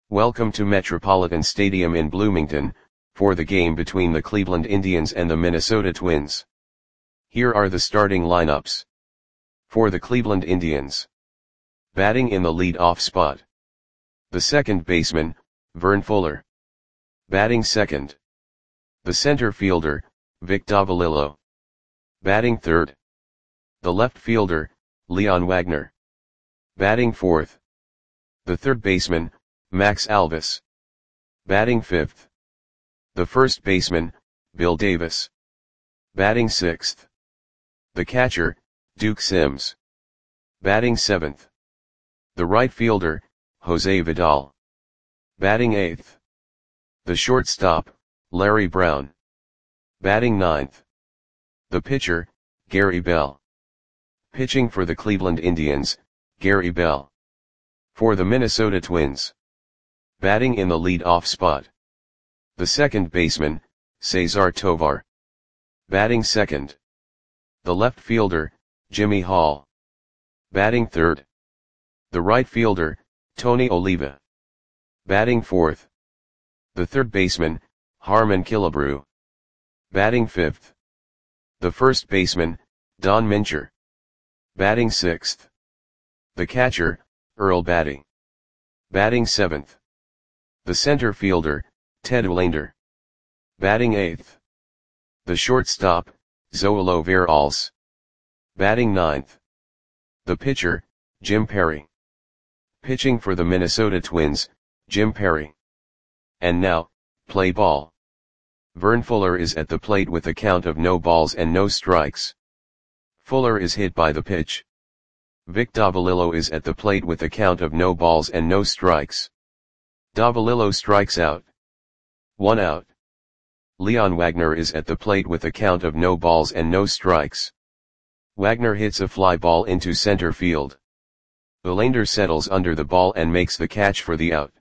Welcome to Metropolitan Stadium in Bloomington, for the game between the Cleveland Indians and the Minnesota Twins. Here are the starting lineups. For the Cleveland Indians. Batting in the lead-off spot. The second baseman, Vern Fuller. Batting second. The center fielder, Vic Davalillo. Batting third. The left fielder, Leon Wagner. Batting fourth. The third baseman, Max Alvis. Batting fifth. The first baseman, Bill Davis. Batting sixth. The catcher, Duke Sims. Batting seventh. The right fielder, Jose Vidal. Batting eighth. The shortstop, Larry Brown. Batting ninth. The pitcher, Gary Bell. Pitching for the Cleveland Indians, Gary Bell. For the Minnesota Twins. Batting in the lead-off spot. The second baseman, Cesar Tovar. Batting second. The left fielder, Jimmy Hall. Batting third. The right fielder, Tony Oliva. Batting fourth. The third baseman, Harmon Killebrew. Batting fifth. The first baseman, Don Mincher. Batting sixth. The catcher, Earl Batty. Batting seventh. The center fielder, Ted Olander. Batting eighth. The shortstop, Zoilo Veralles. Batting ninth. The pitcher, Jim Perry. Pitching for the Minnesota Twins, Jim Perry. And now, play ball. Vern Fuller is at the plate with a count of no balls and no strikes. Fuller is hit by the pitch. Vic Davalillo is at the plate with a count of no balls and no strikes. Davalillo strikes out. 1 out. Leon Wagner is at the plate with a count of no balls and no strikes. Wagner hits a fly ball into center field. Olander settles under the ball and makes the catch for the out.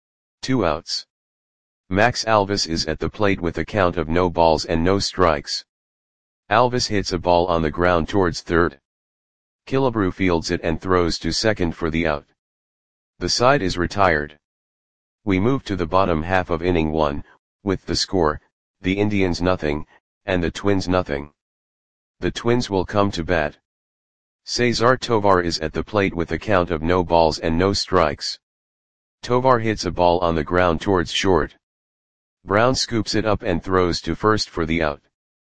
2 outs. Max Alvis is at the plate with a count of no balls and no strikes. Alvis hits a ball on the ground towards third. Killebrew fields it and throws to second for the out. The side is retired. We move to the bottom half of inning 1, with the score, the Indians nothing, and the Twins nothing. The Twins will come to bat. Cesar Tovar is at the plate with a count of no balls and no strikes. Tovar hits a ball on the ground towards short. Brown scoops it up and throws to first for the out.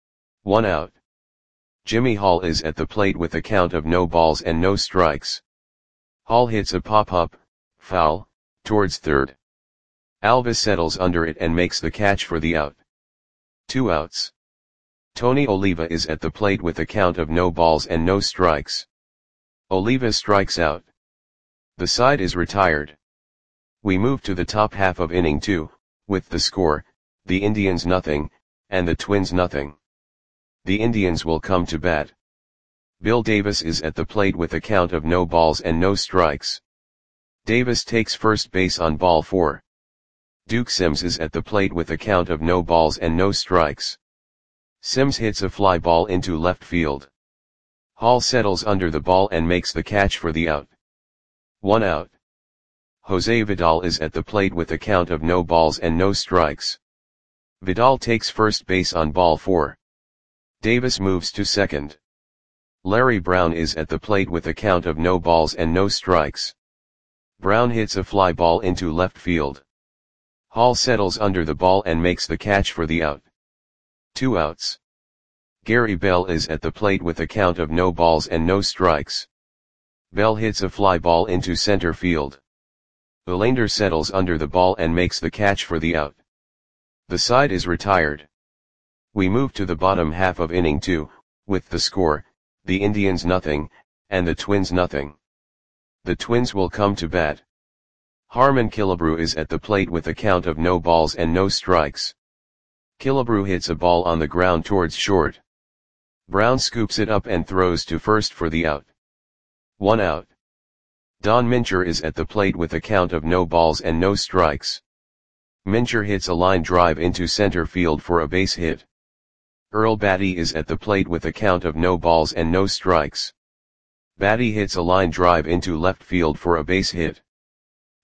1 out. Jimmy Hall is at the plate with a count of no balls and no strikes. Hall hits a pop-up, foul, towards third. Alvis settles under it and makes the catch for the out. 2 outs. Tony Oliva is at the plate with a count of no balls and no strikes. Oliva strikes out. The side is retired. We move to the top half of inning 2, with the score, the Indians nothing, and the Twins nothing. The Indians will come to bat. Bill Davis is at the plate with a count of no balls and no strikes. Davis takes first base on ball 4. Duke Sims is at the plate with a count of no balls and no strikes. Sims hits a fly ball into left field. Hall settles under the ball and makes the catch for the out. 1 out. Jose Vidal is at the plate with a count of no balls and no strikes. Vidal takes first base on ball 4. Davis moves to second. Larry Brown is at the plate with a count of no balls and no strikes. Brown hits a fly ball into left field. Hall settles under the ball and makes the catch for the out. 2 outs. Gary Bell is at the plate with a count of no balls and no strikes. Bell hits a fly ball into center field. Olander settles under the ball and makes the catch for the out. The side is retired. We move to the bottom half of inning 2, with the score, the Indians nothing, and the Twins nothing. The Twins will come to bat. Harmon Killebrew is at the plate with a count of no balls and no strikes. Killebrew hits a ball on the ground towards short. Brown scoops it up and throws to first for the out. 1 out. Don Mincher is at the plate with a count of no balls and no strikes. Mincher hits a line drive into center field for a base hit. Earl Batty is at the plate with a count of no balls and no strikes. Batty hits a line drive into left field for a base hit.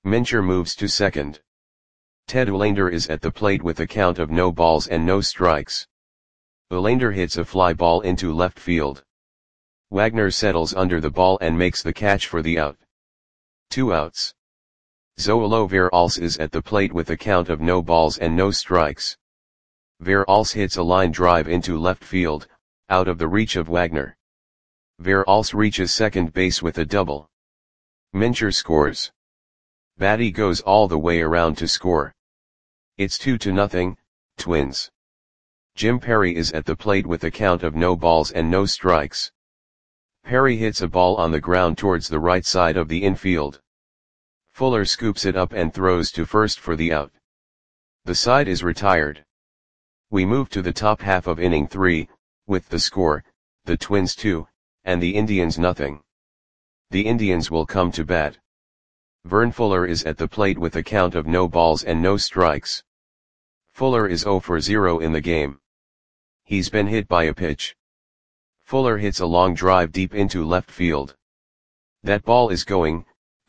Mincher moves to second. Ted Olander is at the plate with a count of no balls and no strikes. Olander hits a fly ball into left field. Wagner settles under the ball and makes the catch for the out. 2 outs. Zoilo Veralls is at the plate with a count of no balls and no strikes. Veralls hits a line drive into left field, out of the reach of Wagner. Veralls reaches second base with a double. Mincher scores. Batty goes all the way around to score. It's 2-0, Twins. Jim Perry is at the plate with a count of no balls and no strikes. Perry hits a ball on the ground towards the right side of the infield. Fuller scoops it up and throws to first for the out. The side is retired. We move to the top half of inning 3, with the score, the Twins 2, and the Indians nothing. The Indians will come to bat. Vern Fuller is at the plate with a count of no balls and no strikes. Fuller is 0 for 0 in the game. He's been hit by a pitch. Fuller hits a long drive deep into left field. That ball is going,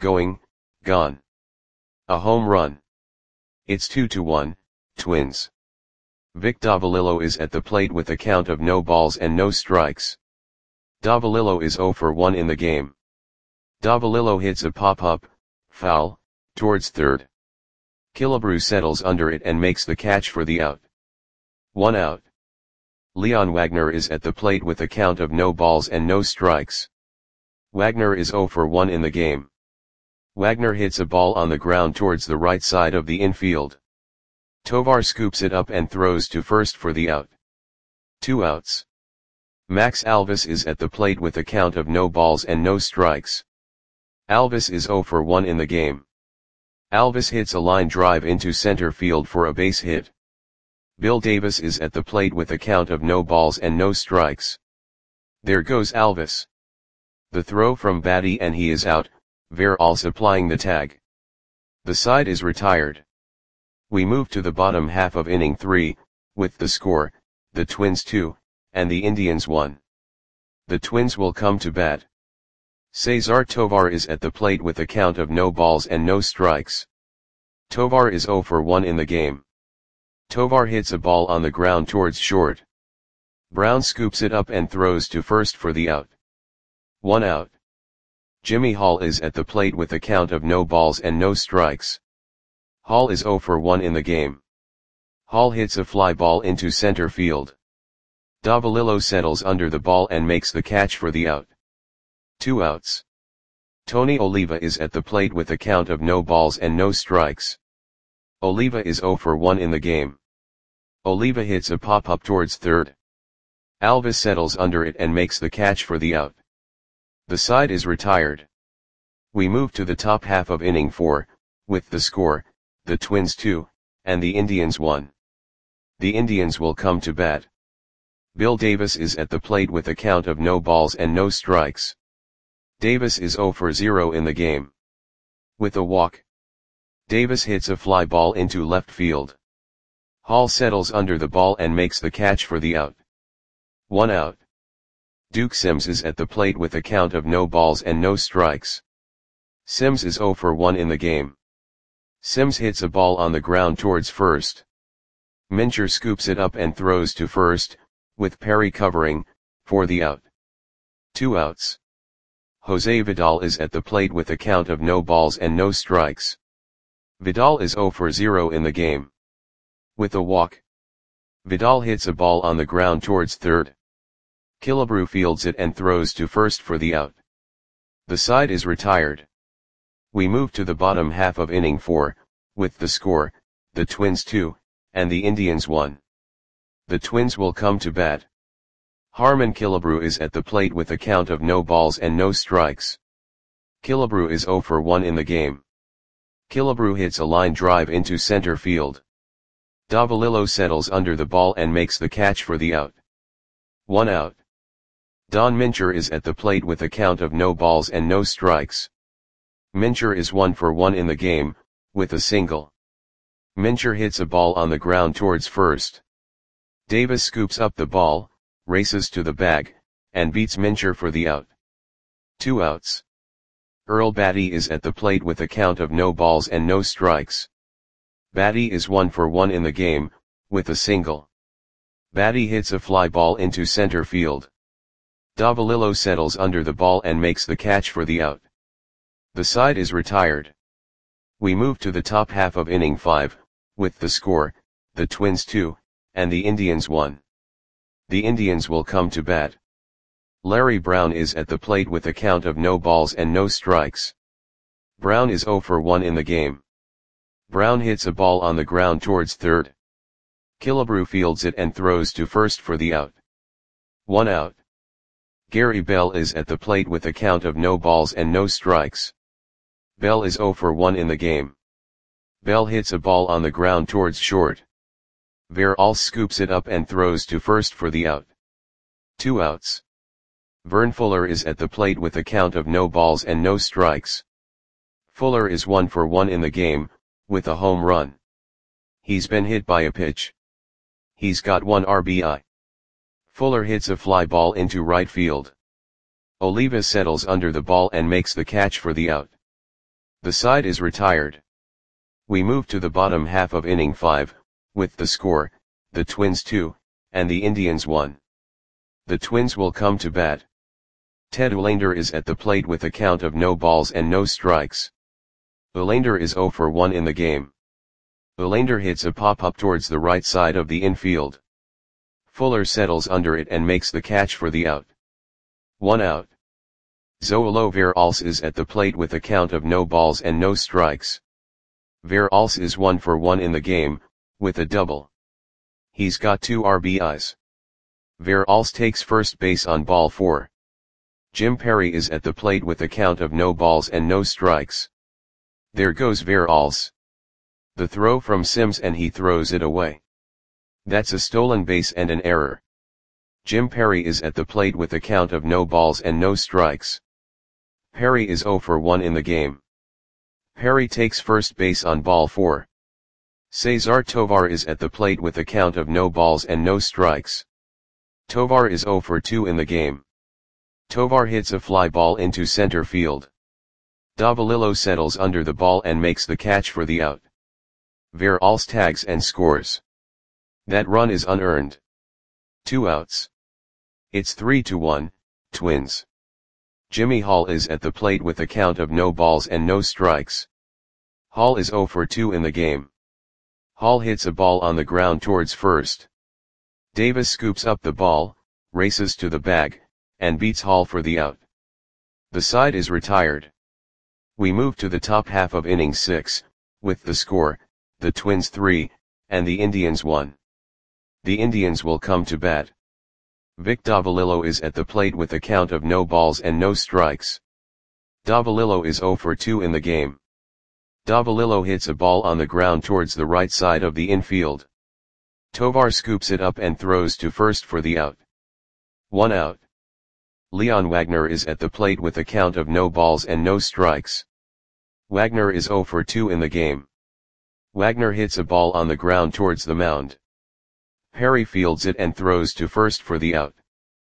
gone. A home run. It's 2-1, Twins. Vic Davalillo is at the plate with a count of no balls and no strikes. Davalillo is 0 for 1 in the game. Davalillo hits a pop-up, foul, towards third. Killebrew settles under it and makes the catch for the out. 1 out. Leon Wagner is at the plate with a count of no balls and no strikes. Wagner is 0 for 1 in the game. Wagner hits a ball on the ground towards the right side of the infield. Tovar scoops it up and throws to first for the out. 2 outs. Max Alvis is at the plate with a count of no balls and no strikes. Alvis is 0 for 1 in the game. Alvis hits a line drive into center field for a base hit. Bill Davis is at the plate with a count of no balls and no strikes. There goes Alvis. The throw from Batty and he is out, Veralls applying the tag. The side is retired. We move to the bottom half of inning 3, with the score, the Twins 2, and the Indians 1. The Twins will come to bat. Cesar Tovar is at the plate with a count of no balls and no strikes. Tovar is 0 for 1 in the game. Tovar hits a ball on the ground towards short. Brown scoops it up and throws to first for the out. 1 out. Jimmy Hall is at the plate with a count of no balls and no strikes. Hall is 0 for 1 in the game. Hall hits a fly ball into center field. Davalillo settles under the ball and makes the catch for the out. 2 outs. Tony Oliva is at the plate with a count of no balls and no strikes. Oliva is 0 for 1 in the game. Oliva hits a pop-up towards third. Alvis settles under it and makes the catch for the out. The side is retired. We move to the top half of inning 4, with the score, the Twins 2, and the Indians 1. The Indians will come to bat. Bill Davis is at the plate with a count of no balls and no strikes. Davis is 0 for 0 in the game. With a walk. Davis hits a fly ball into left field. Hall settles under the ball and makes the catch for the out. 1 out. Duke Sims is at the plate with a count of no balls and no strikes. Sims is 0 for 1 in the game. Sims hits a ball on the ground towards first. Mincher scoops it up and throws to first, with Perry covering, for the out. 2 outs. Jose Vidal is at the plate with a count of no balls and no strikes. Vidal is 0 for 0 in the game. With a walk. Vidal hits a ball on the ground towards third. Killebrew fields it and throws to first for the out. The side is retired. We move to the bottom half of inning 4, with the score, the Twins 2, and the Indians 1. The Twins will come to bat. Harmon Killebrew is at the plate with a count of no balls and no strikes. Killebrew is 0 for 1 in the game. Killebrew hits a line drive into center field. Davalillo settles under the ball and makes the catch for the out. 1 out. Don Mincher is at the plate with a count of no balls and no strikes. Mincher is 1 for 1 in the game, with a single. Mincher hits a ball on the ground towards first. Davis scoops up the ball, races to the bag, and beats Mincher for the out. 2 outs. Earl Batty is at the plate with a count of no balls and no strikes. Batty is 1 for 1 in the game, with a single. Batty hits a fly ball into center field. Davalillo settles under the ball and makes the catch for the out. The side is retired. We move to the top half of inning 5, with the score, the Twins 2, and the Indians 1. The Indians will come to bat. Larry Brown is at the plate with a count of no balls and no strikes. Brown is 0 for 1 in the game. Brown hits a ball on the ground towards third. Killebrew fields it and throws to first for the out. 1 out. Gary Bell is at the plate with a count of no balls and no strikes. Bell is 0 for 1 in the game. Bell hits a ball on the ground towards short. Veralls scoops it up and throws to first for the out. 2 outs. Vern Fuller is at the plate with a count of no balls and no strikes. Fuller is 1 for 1 in the game, with a home run. He's been hit by a pitch. He's got 1 RBI. Fuller hits a fly ball into right field. Oliva settles under the ball and makes the catch for the out. The side is retired. We move to the bottom half of inning 5, with the score, the Twins 2, and the Indians 1. The Twins will come to bat. Ted Olander is at the plate with a count of no balls and no strikes. Olander is 0 for 1 in the game. Olander hits a pop-up towards the right side of the infield. Fuller settles under it and makes the catch for the out. 1 out. Zoilo Veralls is at the plate with a count of no balls and no strikes. Veralls is 1 for 1 in the game, with a double. He's got 2 RBIs. Veralls takes first base on ball 4. Jim Perry is at the plate with a count of no balls and no strikes. There goes Veralls. The throw from Sims and he throws it away. That's a stolen base and an error. Jim Perry is at the plate with a count of no balls and no strikes. Perry is 0 for 1 in the game. Perry takes first base on ball 4. Cesar Tovar is at the plate with a count of no balls and no strikes. Tovar is 0 for 2 in the game. Tovar hits a fly ball into center field. Davalillo settles under the ball and makes the catch for the out. Veralls tags and scores. That run is unearned. 2 outs. It's 3-1, Twins. Jimmy Hall is at the plate with a count of no balls and no strikes. Hall is 0 for 2 in the game. Hall hits a ball on the ground towards first. Davis scoops up the ball, races to the bag, and beats Hall for the out. The side is retired. We move to the top half of inning 6, with the score, the Twins 3, and the Indians 1. The Indians will come to bat. Vic Davalillo is at the plate with a count of no balls and no strikes. Davalillo is 0 for 2 in the game. Davalillo hits a ball on the ground towards the right side of the infield. Tovar scoops it up and throws to first for the out. 1 out. Leon Wagner is at the plate with a count of no balls and no strikes. Wagner is 0 for 2 in the game. Wagner hits a ball on the ground towards the mound. Perry fields it and throws to first for the out.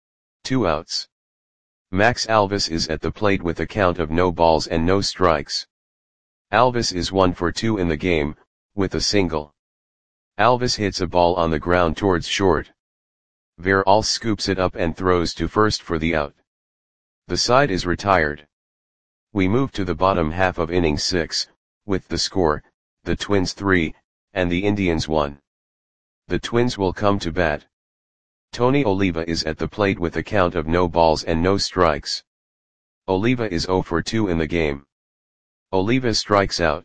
2 outs. Max Alvis is at the plate with a count of no balls and no strikes. Alvis is 1 for 2 in the game, with a single. Alvis hits a ball on the ground towards short. Veralls scoops it up and throws to first for the out. The side is retired. We move to the bottom half of inning 6, with the score, the Twins 3, and the Indians 1. The Twins will come to bat. Tony Oliva is at the plate with a count of no balls and no strikes. Oliva is 0 for 2 in the game. Oliva strikes out.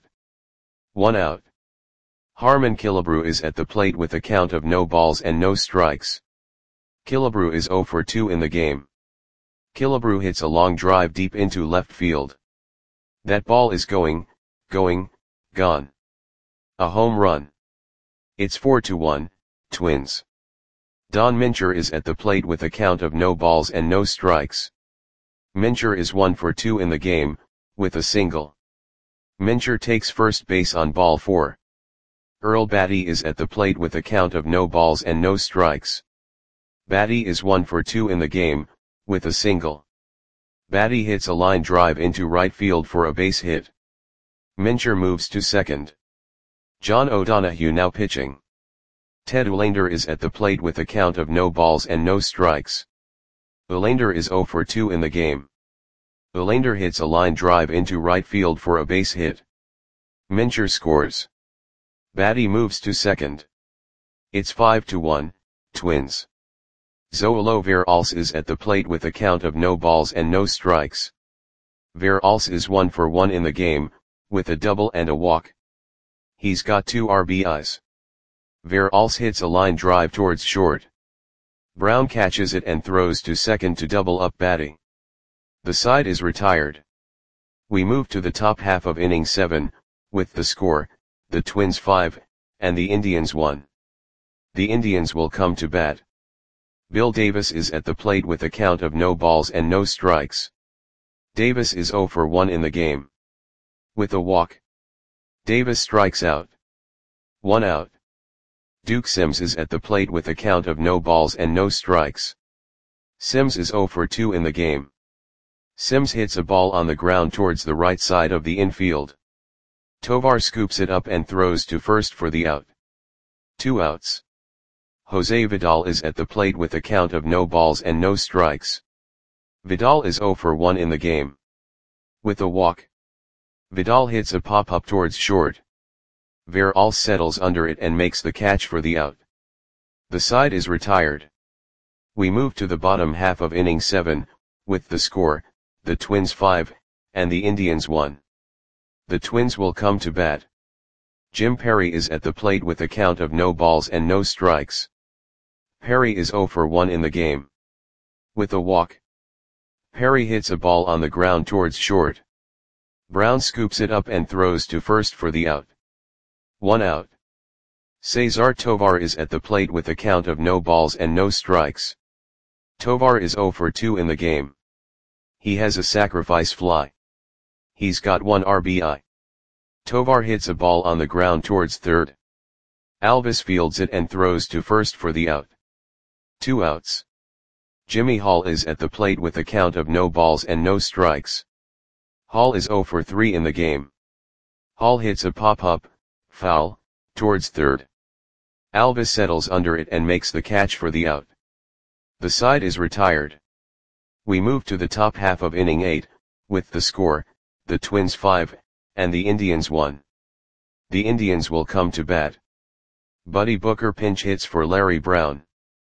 1 out. Harmon Killebrew is at the plate with a count of no balls and no strikes. Killebrew is 0 for 2 in the game. Killebrew hits a long drive deep into left field. That ball is gone. A home run. It's 4-1, Twins. Don Mincher is at the plate with a count of no balls and no strikes. Mincher is 1 for 2 in the game, with a single. Mincher takes first base on ball 4. Earl Batty is at the plate with a count of no balls and no strikes. Batty is 1 for 2 in the game, with a single. Batty hits a line drive into right field for a base hit. Mincher moves to second. John O'Donohue now pitching. Ted Uhlaender is at the plate with a count of no balls and no strikes. Uhlaender is 0 for 2 in the game. Uhlaender hits a line drive into right field for a base hit. Mincher scores. Batty moves to second. It's 5-1, Twins. Zoilo Veralce is at the plate with a count of no balls and no strikes. Veralce is 1 for 1 in the game, with a double and a walk. He's got 2 RBIs. Veralce hits a line drive towards short. Brown catches it and throws to second to double up Batty. The side is retired. We move to the top half of inning 7, with the score, the Twins 5, and the Indians 1. The Indians will come to bat. Bill Davis is at the plate with a count of no balls and no strikes. Davis is 0 for 1 in the game. With a walk. Davis strikes out. 1 out. Duke Sims is at the plate with a count of no balls and no strikes. Sims is 0 for 2 in the game. Sims hits a ball on the ground towards the right side of the infield. Tovar scoops it up and throws to first for the out. 2 outs. Jose Vidal is at the plate with a count of no balls and no strikes. Vidal is 0 for 1 in the game. With a walk. Vidal hits a pop-up towards short. Veralce settles under it and makes the catch for the out. The side is retired. We move to the bottom half of inning 7, with the score, the Twins 5, and the Indians 1. The Twins will come to bat. Jim Perry is at the plate with a count of no balls and no strikes. Perry is 0 for 1 in the game. With a walk. Perry hits a ball on the ground towards short. Brown scoops it up and throws to first for the out. 1 out. Cesar Tovar is at the plate with a count of no balls and no strikes. Tovar is 0 for 2 in the game. He has a sacrifice fly. He's got 1 RBI. Tovar hits a ball on the ground towards third. Alvis fields it and throws to first for the out. 2 outs. Jimmy Hall is at the plate with a count of no balls and no strikes. Hall is 0 for 3 in the game. Hall hits a pop-up, foul, towards third. Alvis settles under it and makes the catch for the out. The side is retired. We move to the top half of inning 8, with the score, the Twins 5, and the Indians 1. The Indians will come to bat. Buddy Booker pinch hits for Larry Brown.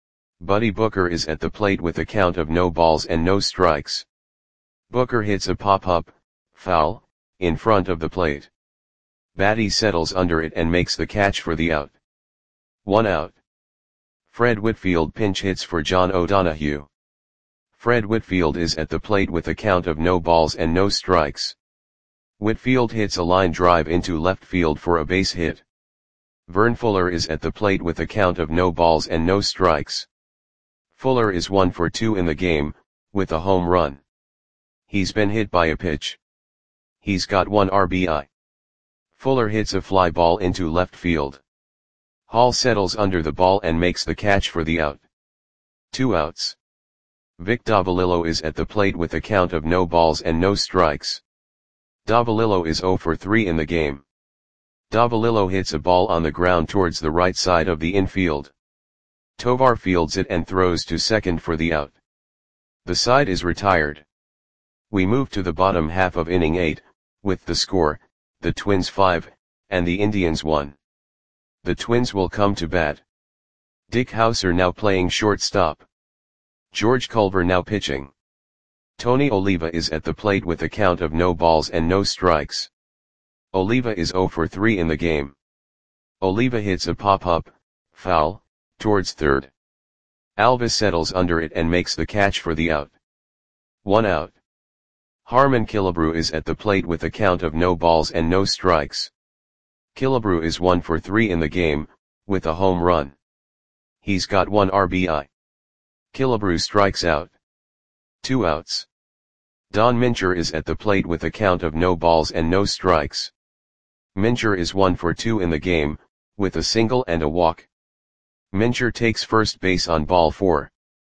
Buddy Booker is at the plate with a count of no balls and no strikes. Booker hits a pop-up, foul, in front of the plate. Batty settles under it and makes the catch for the out. 1 out. Fred Whitfield pinch hits for John O'Donohue. Fred Whitfield is at the plate with a count of no balls and no strikes. Whitfield hits a line drive into left field for a base hit. Vern Fuller is at the plate with a count of no balls and no strikes. Fuller is 1 for 2 in the game, with a home run. He's been hit by a pitch. He's got 1 RBI. Fuller hits a fly ball into left field. Hall settles under the ball and makes the catch for the out. 2 outs. Vic Davalillo is at the plate with a count of no balls and no strikes. Davalillo is 0 for 3 in the game. Davalillo hits a ball on the ground towards the right side of the infield. Tovar fields it and throws to second for the out. The side is retired. We move to the bottom half of inning 8, with the score, the Twins 5, and the Indians 1. The Twins will come to bat. Dick Hauser now playing shortstop. George Culver now pitching. Tony Oliva is at the plate with a count of no balls and no strikes. Oliva is 0 for 3 in the game. Oliva hits a pop-up, foul, towards third. Alvis settles under it and makes the catch for the out. 1 out. Harmon Killebrew is at the plate with a count of no balls and no strikes. Killebrew is 1 for 3 in the game, with a home run. He's got 1 RBI. Killebrew strikes out. 2 outs. Don Mincher is at the plate with a count of no balls and no strikes. Mincher is 1 for 2 in the game, with a single and a walk. Mincher takes first base on ball 4.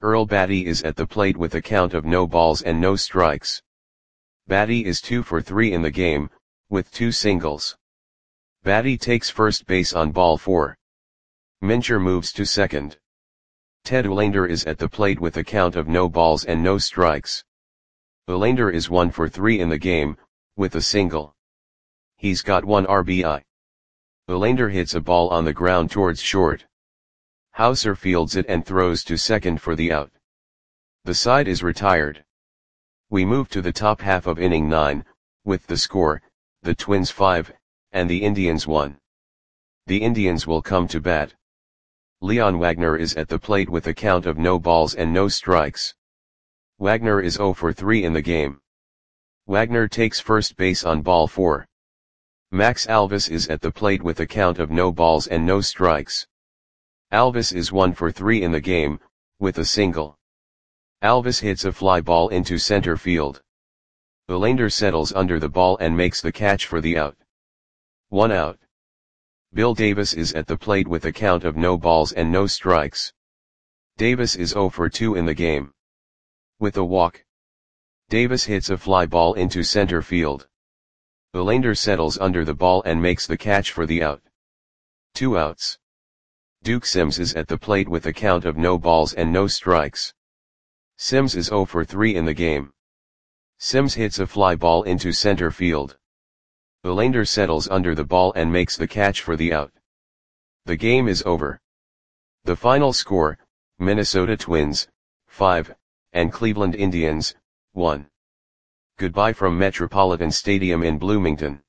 Earl Batty is at the plate with a count of no balls and no strikes. Batty is 2 for 3 in the game, with 2 singles. Batty takes first base on ball 4. Mincher moves to second. Ted Olander is at the plate with a count of no balls and no strikes. Olander is 1 for 3 in the game, with a single. He's got 1 RBI. Olander hits a ball on the ground towards short. Hauser fields it and throws to second for the out. The side is retired. We move to the top half of inning 9, with the score, the Twins 5, and the Indians 1. The Indians will come to bat. Leon Wagner is at the plate with a count of no balls and no strikes. Wagner is 0 for 3 in the game. Wagner takes first base on ball 4. Max Alvis is at the plate with a count of no balls and no strikes. Alvis is 1 for 3 in the game, with a single. Alvis hits a fly ball into center field. Olander settles under the ball and makes the catch for the out. 1 out. Bill Davis is at the plate with a count of no balls and no strikes. Davis is 0 for 2 in the game. With a walk. Davis hits a fly ball into center field. Olander settles under the ball and makes the catch for the out. 2 outs. Duke Sims is at the plate with a count of no balls and no strikes. Sims is 0 for 3 in the game. Sims hits a fly ball into center field. Olander settles under the ball and makes the catch for the out. The game is over. The final score, Minnesota Twins, 5, and Cleveland Indians, 1. Goodbye from Metropolitan Stadium in Bloomington.